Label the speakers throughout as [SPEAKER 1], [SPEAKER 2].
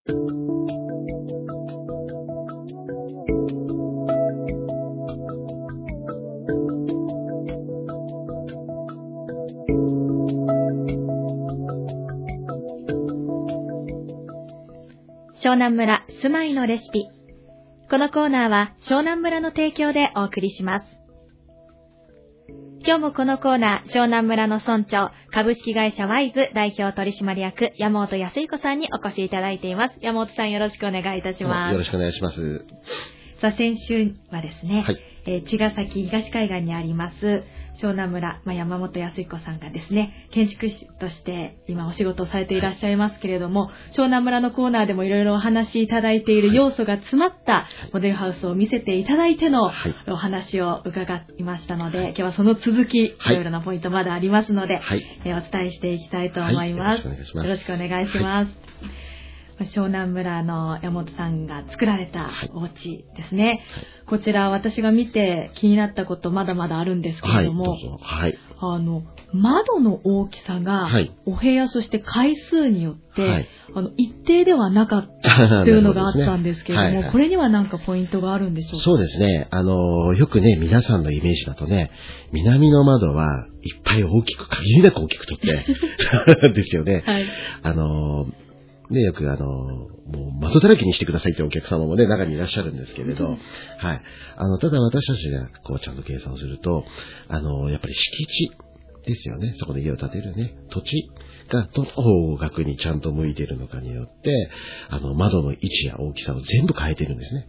[SPEAKER 1] 湘南村住まいのレシピ。このコーナーは湘南村の提供でお送りします。今日もこのコーナー、湘南村の村長、株式会社ワイズ代表取締役山本康彦さんにお越しいただいています。山本さん、よろしくお願いいたします。
[SPEAKER 2] よろしくお願いします。
[SPEAKER 1] さあ、先週はですね、
[SPEAKER 2] はい、
[SPEAKER 1] 茅ヶ崎東海岸にあります湘南村、山本康彦さんがですね、建築士として今お仕事をされていらっしゃいますけれども、湘南村のコーナーでもいろいろお話しいただいている要素が詰まったモデルハウスを見せていただいてのお話を伺いましたので、今日はその続き、いろいろなポイントまだありますので、お伝えしていきたいと思います。よろしくお願いします。湘南村の山本さんが作られたお家ですね。こちら私が見て気になったことまだまだあるんですけれども、窓の大きさがお部屋そして回数によって、一定ではなかったというのがあったんですけれども、これには何かポイントがあるんでしょうか？
[SPEAKER 2] そうですね。よくね、皆さんのイメージだとね、南の窓はいっぱい大きく、限りなく大きく取ってですよね。よくもう窓だらけにしてくださいってお客様もね、中にいらっしゃるんですけれど、ただ私たちがちゃんと計算をすると、やっぱり敷地ですよね。そこで家を建てるね、土地がどの方角にちゃんと向いているのかによって、窓の位置や大きさを全部変えてるんですね。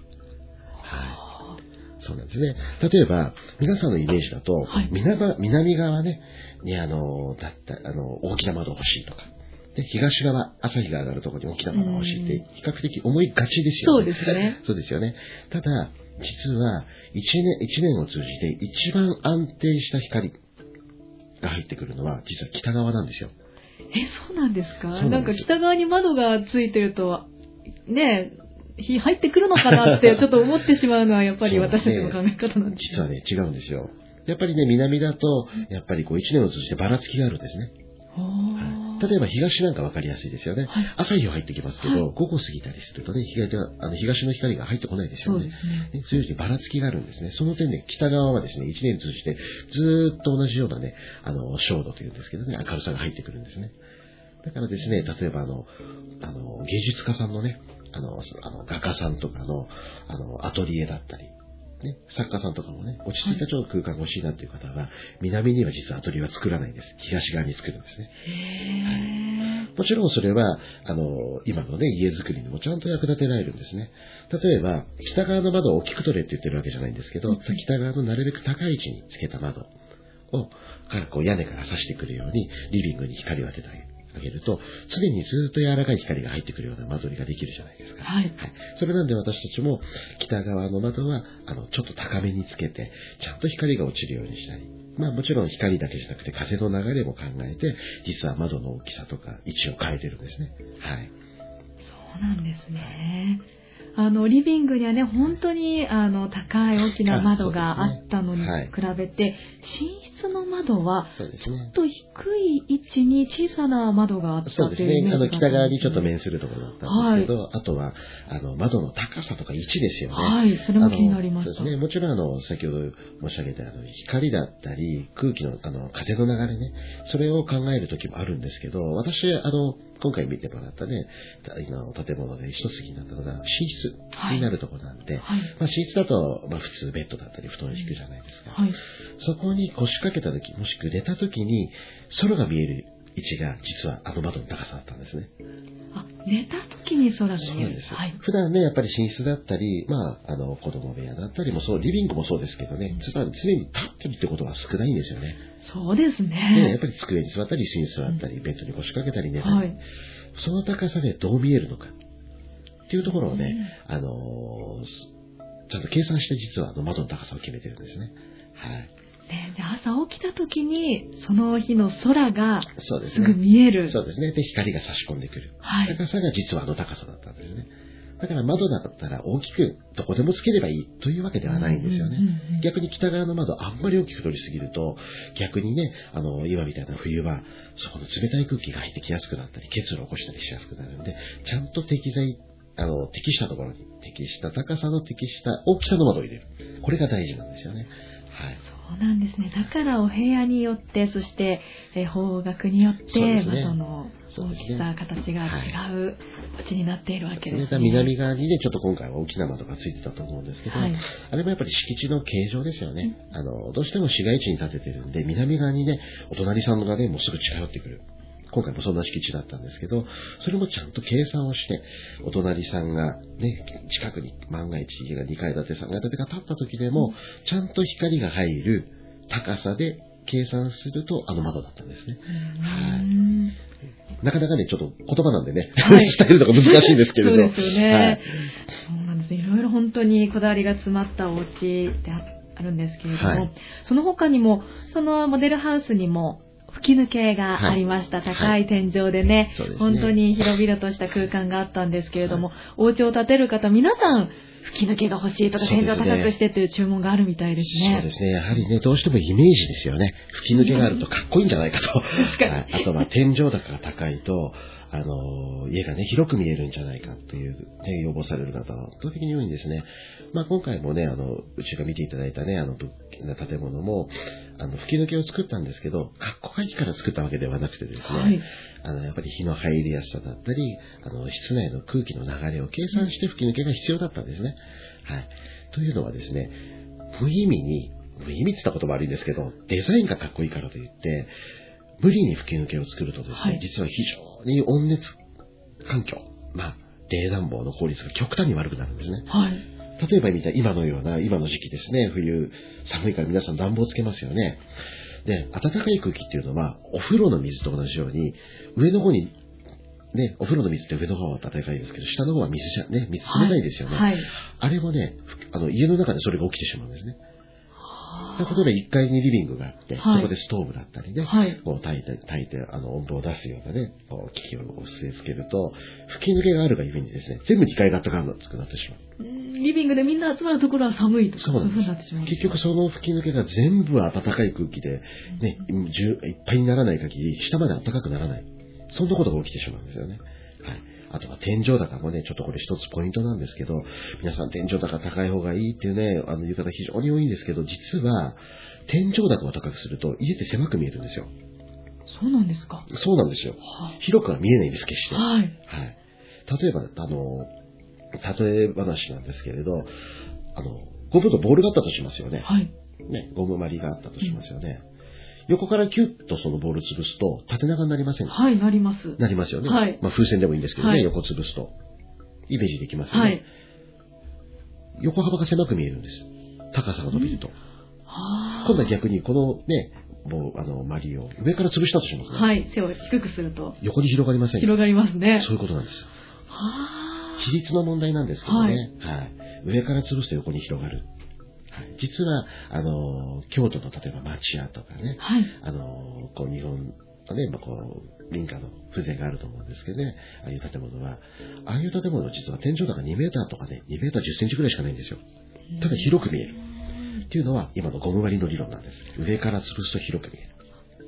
[SPEAKER 2] そうなんですね。例えば、皆さんのイメージだと、南側ね、に大きな窓欲しいとか、で、東側、朝日が上がるところに大きな窓が欲しいって、比較的思いがちですよね。
[SPEAKER 1] そうですね。
[SPEAKER 2] そうですよね。ただ、実は、一年を通じて一番安定した光が入ってくるのは、実は北側なんですよ。
[SPEAKER 1] そうなんですか？なんか北側に窓がついてると、ね、日入ってくるのかなってちょっと思ってしまうのは、やっぱり私たちの考え方なんです。
[SPEAKER 2] 実はね、違うんですよ。やっぱりね、南だと、やっぱり一年を通じてばらつきがあるんですね。例えば東なんかわかりやすいですよね。朝日は入ってきますけど、午後過ぎたりするとね、東の光が入ってこないですよね。そういうふうにばらつきがあるんですね。その点で北側はですね、一年通じてずーっと同じようなね、照度というんですけどね、明るさが入ってくるんですね。だからですね、例えば芸術家さんのね、画家さんとかの、アトリエだったり、ね、作家さんとかもね、落ち着いたちょっと空間が欲しいなっていう方は、南には実はアトリエは作らないんです。東側に作るんですね。もちろんそれは、今のね、家づくりにもちゃんと役立てられるんですね。例えば、北側の窓を大きく取れって言ってるわけじゃないんですけど、北側のなるべく高い位置につけた窓を、屋根から差してくるように、リビングに光を当ててあげると、常にずっと柔らかい光が入ってくるような間取りができるじゃないですか。それなんで私たちも北側の窓はちょっと高めにつけて、ちゃんと光が落ちるようにしたり、もちろん光だけじゃなくて風の流れも考えて、実は窓の大きさとか位置を変えてるんですね。
[SPEAKER 1] そうなんですね。リビングにはね、本当に高い大きな窓があったのに比べて、寝室の窓はちょっと低い位置に小さな窓があったというイメージがあったんですね。
[SPEAKER 2] そうですね。北側にちょっと面するところだったんですけど、あとは窓の高さとか位置ですよね。
[SPEAKER 1] それも気になりました。
[SPEAKER 2] そうですね。もちろん先ほど申し上げた光だったり空気の風の流れね、それを考える時もあるんですけど、私今回見てもらったね、建物で一つになったのが寝室になるところなんで、寝室だと普通ベッドだったり布団を敷くじゃないですか。そこに腰掛けた時、もしくは寝た時に空が見える位置が実は窓の高さだったんですね。
[SPEAKER 1] 寝た時に空が見える。
[SPEAKER 2] そうなんです。普段ね、やっぱり寝室だったり、子供部屋だったりもそう、リビングもそうですけどね、常に立ってるってことは少ないんですよね。
[SPEAKER 1] そうですね。
[SPEAKER 2] やっぱり机に座ったり、椅子に座ったり、ベッドに腰掛けたり寝たり、その高さでどう見えるのかっていうところをね、ちゃんと計算して実は窓の高さを決めてるんですね。
[SPEAKER 1] で朝起きた時にその日の空がすぐ見える。
[SPEAKER 2] そうですね。で、光が差し込んでくる。高さが実は高さだったんですね。 だから窓だったら大きくどこでもつければいいというわけではないんですよね。逆に北側の窓あんまり大きく取りすぎると、逆にね、今みたいな冬は、そこの冷たい空気が入ってきやすくなったり、結露を起こしたりしやすくなるので、ちゃんと適したところに、適した高さの適した大きさの窓を入れる。これが大事なんですよね。はい。
[SPEAKER 1] そうなんですね。だからお部屋によって、そして方角によって、窓の大きさ、形が違うお家になっているわけですね。
[SPEAKER 2] 南側にね、ちょっと今回は大きな窓がついてたと思うんですけど、あれもやっぱり敷地の形状ですよね。どうしても市街地に建ててるんで、南側にね、お隣さんがね、もうすぐ近寄ってくる。今回もそんな敷地だったんですけど、それもちゃんと計算をして、お隣さんがね、近くに万が一家が2階建て3階建てが建った時でも、ちゃんと光が入る高さで計算すると窓だったんですね。はい。なかなかね、ちょっと言葉なんでね、伝えるのが難しいんですけれど。
[SPEAKER 1] そうですよね。そうなんです。いろいろ本当にこだわりが詰まったお家であるんですけれども、その他にも、そのモデルハウスにも、吹き抜けがありました。高い天井でね、本当に広々とした空間があったんですけれども、お家を建てる方、皆さん、吹き抜けが欲しいとか、天井高くしてっていう注文があるみたいですね。
[SPEAKER 2] そうですね。やはりね、どうしてもイメージですよね。吹き抜けがあるとかっこいいんじゃないかと。あとは天井高が高いと、家がね、広く見えるんじゃないかという、ね、要望される方は圧倒的に多いんですね。今回もね、うちが見ていただいたね、建物も、吹き抜けを作ったんですけど、かっこいいから作ったわけではなくてですね、やっぱり日の入りやすさだったり、室内の空気の流れを計算して吹き抜けが必要だったんですね。はい。というのはですね、無意味って言ったことも悪いんですけど、デザインがかっこいいからといって、無理に吹き抜けを作るとですね、実は非常に温熱環境、冷暖房の効率が極端に悪くなるんですね。例えば今のような、今の時期ですね、冬、寒いから皆さん暖房つけますよね。で、暖かい空気っていうのは、お風呂の水と同じように、上の方に、ね、お風呂の水って上の方は暖かいですけど、下の方は水冷たいですよね。あれもね、家の中でそれが起きてしまうんですね。例えば1階にリビングがあって、そこでストーブだったりね、こう炊いて温度を出すようなね、機器を据え付けると、吹き抜けがあるがゆえにですね、全部2階が暖かくなってしまう。
[SPEAKER 1] リビングでみんな集まるところは寒いとか、そういう風になってしまう。
[SPEAKER 2] 結局その吹き抜けが全部暖かい空気で、ね、いっぱいにならない限り、下まで暖かくならない。そんなことが起きてしまうんですよね。はい。あとは天井高もね、ちょっとこれ一つポイントなんですけど、皆さん天井高高い方がいいっていうね、いう方非常に多いんですけど、実は、天井高を高くすると、家って狭く見えるんですよ。
[SPEAKER 1] そうなんですか？
[SPEAKER 2] そうなんですよ。広くは見えないんです、決して。
[SPEAKER 1] はい。
[SPEAKER 2] 例えば、例え話なんですけれど、ゴムのボールがあったとしますよね。ね、ゴムまりがあったとしますよね。横からキュッとそのボール潰すと縦長になりませんか？
[SPEAKER 1] なります。
[SPEAKER 2] なりますよね。風船でもいいんですけどね、横潰すと。イメージできますよね。横幅が狭く見えるんです。高さが伸びると。今度は逆にこのね、マリを上から潰したとしますね。
[SPEAKER 1] 背を低くすると。
[SPEAKER 2] 横に広がりませんか？
[SPEAKER 1] 広がりますね。
[SPEAKER 2] そういうことなんです。比率の問題なんですけどね。上から潰すと横に広がる。実は、京都の例えば町屋とかね、こう日本のね、民家の風情があると思うんですけどね、ああいう建物は、実は天井高2メーターとかね、2メーター10センチぐらいしかないんですよ。ただ広く見える。っていうのは今のゴム割りの理論なんです。上から潰すと広く見える。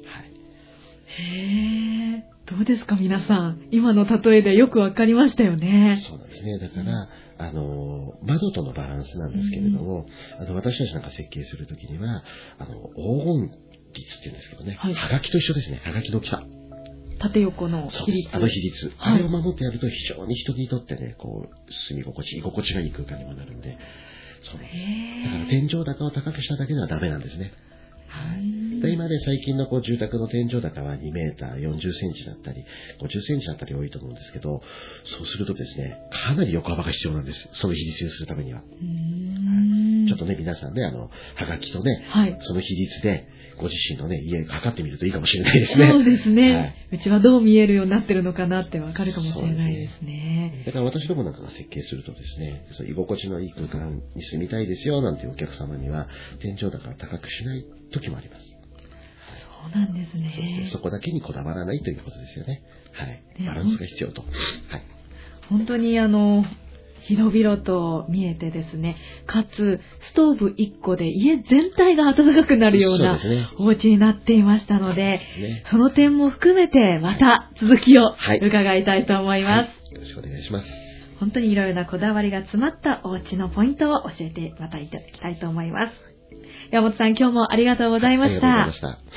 [SPEAKER 1] どうですか皆さん。今の例えでよくわかりましたよね。
[SPEAKER 2] そうなんですね。だから、窓とのバランスなんですけれども、私たちなんか設計するときには、黄金率っていうんですけどね、はがきと一緒ですね。はがきの大きさ。
[SPEAKER 1] 縦横の比率。
[SPEAKER 2] 比率。あれを守ってやると非常に人にとってね、こう、居心地がいい空間にもなるんで、だから天井高を高くしただけではダメなんですね。で今ね、最近の住宅の天井高は2メーター40センチだったり、50センチだったり多いと思うんですけど、そうするとですね、かなり横幅が必要なんです。その比率にするためには。ちょっとね、皆さんね、はがきとね、その比率で、ご自身のね、家測ってみるといいかもしれないですね。
[SPEAKER 1] そうですね。うちはどう見えるようになってるのかなってわかるかもしれないですね。
[SPEAKER 2] だから私どもなんかが設計するとですね、居心地のいい空間に住みたいですよ、なんていうお客様には、天井高を高くしない時もあります。
[SPEAKER 1] そうなんですね。
[SPEAKER 2] そこだけにこだわらないということですよね。バランスが必要と。
[SPEAKER 1] 本当に広々と見えてですね、かつストーブ1個で家全体が暖かくなるようなお家になっていましたので、その点も含めてまた続きを伺いたいと思います。
[SPEAKER 2] よろしくお願いします。
[SPEAKER 1] 本当にいろいろなこだわりが詰まったお家のポイントを教えてまたいただきたいと思います。山本さん、今日もありがとうございました。
[SPEAKER 2] ありがとうございました。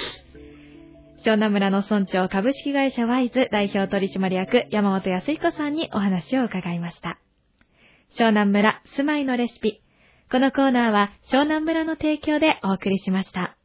[SPEAKER 1] 湘南村の村長株式会社ワイズ代表取締役山本康彦さんにお話を伺いました。湘南村住まいのレシピ。このコーナーは湘南村の提供でお送りしました。